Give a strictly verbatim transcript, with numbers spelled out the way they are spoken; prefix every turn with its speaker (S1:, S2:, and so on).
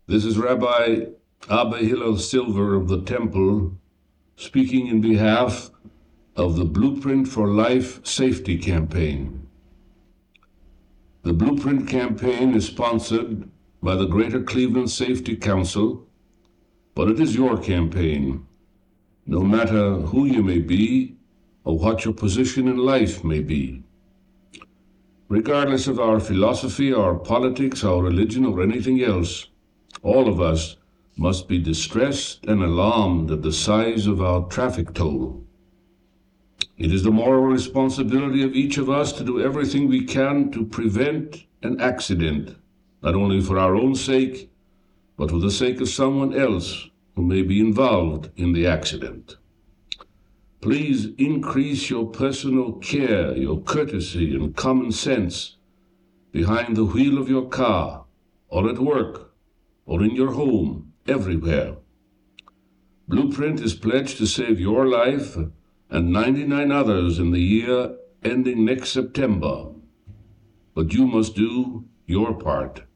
S1: This is Rabbi Abba Hillel Silver of the Temple speaking in behalf of the Blueprint for Life Safety Campaign. The Blueprint campaign is sponsored by the Greater Cleveland Safety Council, but it is your campaign, no matter who you may be or what your position in life may be. Regardless of our philosophy, our politics, our religion, or anything else, all of us must be distressed and alarmed at the size of our traffic toll. It is the moral responsibility of each of us to do everything we can to prevent an accident, not only for our own sake, but for the sake of someone else who may be involved in the accident. Please increase your personal care, your courtesy, and common sense behind the wheel of your car, or at work, or in your home, everywhere. Blueprint is pledged to save your life and ninety-nine others in the year ending next September. But you must do your part.